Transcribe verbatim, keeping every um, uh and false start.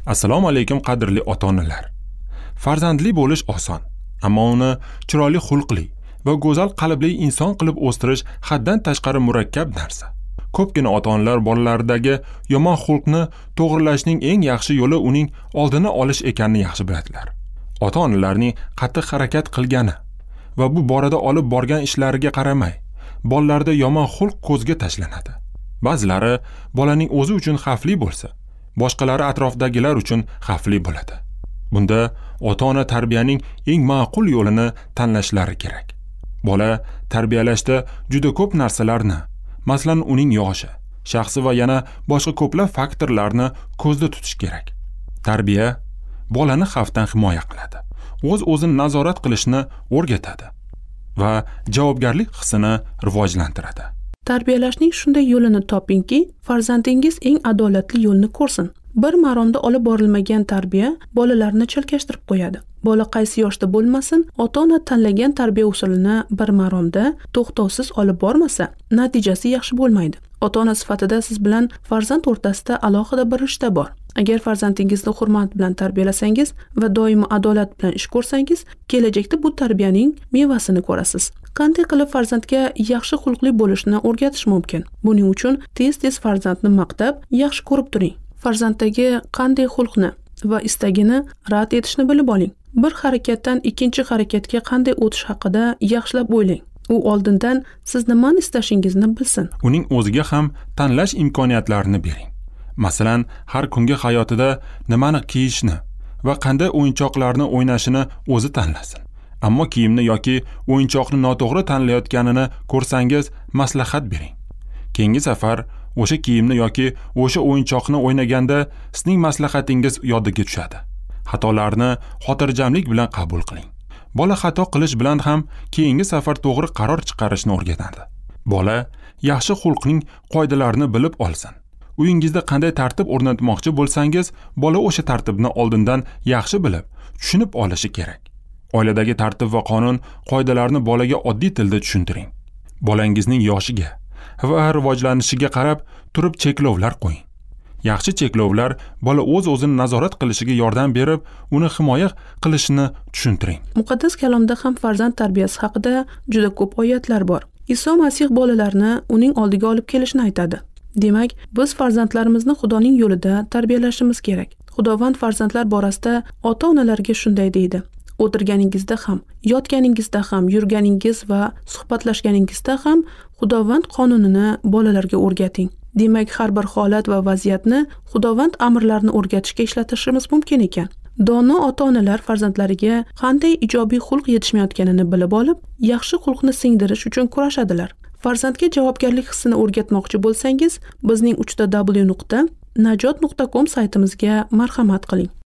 Assalomu alaykum qadrli ota-onalar. Farzandli bo'lish oson, ammo uni chiroyli xulqli va go'zal qalbli inson qilib o'stirish haddan tashqari murakkab narsa. Ko'pgina ota-onalar bolalaridagi yomon xulqni to'g'rilashning eng yaxshi yo'li uning oldini olish ekanini yaxshi biladilar. Ota-onalarning qattiq harakat qilgani va bu borada olib borgan ishlariga qaramay, bolalarda yomon xulq ko'zga tashlanadi. Ba'zilari bolaning o'zi uchun xavfli bo'lsa, boshqalari atrofdagilar uchun xavfli bo'ladi. Bunda ota-ona tarbiyaning eng ma'qul yo'lini tanlashlari kerak. Bola tarbiyalashda juda ko'p narsalarni, masalan uning yoshi, shaxsi va yana boshqa ko'plab faktorlarni ko'zda tutish kerak. Tarbiya bolani xavfdan himoya qiladi, o'z-o'zini nazorat qilishni o'rgatadi va javobgarlik hissini rivojlantiradi. Tarbiyalashning shunday yo'lini topingki, farzandingiz eng adolatli yo'lni ko'rsin. Bir maromda olib borilmagan tarbiya bolalarni chalkashtirib qo'yadi. Bola qaysi yoshda bo'lmasin, ota-ona tanlagan tarbiya usulini bir maromda to'xtovsiz olib bormasa, natijasi yaxshi bo'lmaydi. Ota-ona sifatida siz bilan farzand o'rtasida alohida bir rishta bor. Agar farzandingizni hurmat bilan tarbiyalasangiz va doimo adolat bilan ish ko'rsangiz, kelajakda bu tarbiyaning mevasini ko'rasiz. Qanday qilib farzandga yaxshi xulqli bo'lishni o'rgatish mumkin? Buning uchun tez-tez farzandni maqtab, yaxshi ko'rib turing. Farzanddagi qanday xulqni va istagini rad etishni bilib oling. Bir harakatdan ikkinchi harakatga qanday o'tish haqida yaxshilab o'ylang. U oldindan siz nimani istashingizni bilsin. Uning o'ziga ham tanlash imkoniyatlarini bering. Masalan, har kungi hayotida nimani kiyishni va qanday o'yinchoqlarni o'ynashini o'zi tanlasin. Ammo kiyimni yoki o'yinchoqni noto'g'ri tanlayotganini ko'rsangiz, maslahat bering. Keyingi safar o'sha kiyimni yoki o'sha o'yinchoqni o'ynaganda sizning maslahatingiz yodiga tushadi. Xatolarni xotirjamlik bilan qabul qiling. Bola xato qilish bilan ham keyingi safar to'g'ri qaror chiqarishni o'rganadi. Bola yaxshi xulqning qoidalarini bilib olsin. Uyingizda qanday tartib o'rnatmoqchi bo'lsangiz, bola o'sha tartibni oldindan yaxshi bilib, tushunib olishi kerak. Oiladagi tartib va qonun qoidalarini bolaga oddiy tilda tushuntiring. Bolangizning yoshiga va rivojlanishiga qarab turib cheklovlar qo'ying. Yaxshi cheklovlar bola o'z-o'zini nazorat qilishiga yordam berib, uni himoya qilishini tushuntiring. Muqaddas kalomda ham farzand tarbiyasi haqida juda ko'p oyatlar bor. Iso Masih bolalarni uning oldiga olib kelishni aytadi. Demak, biz farzandlarimizni Xudoning yo'lida tarbiyalashimiz kerak. Xudovand farzandlar borasida ota-onalarga shunday deydi: o'tirganingizda ham, yotganingizda ham, yurganingiz va suhbatlashganingizda ham Xudovand qonunini bolalarga o'rgating. Demak, har bir holat va vaziyatni Xudovand amrlarini o'rgatishga ishlatishimiz mumkin ekan. Dono ota-onalar farzandlariga qanday ijobiy xulq yetishmayotganini bilib olib, yaxshi xulqni singdirish uchun kurashadilar. Farzandga javobgarlik hissini o'rgatmoqchi bo'lsangiz, bizning uch w nuqta najot nuqta com saytimizga marhamat qiling.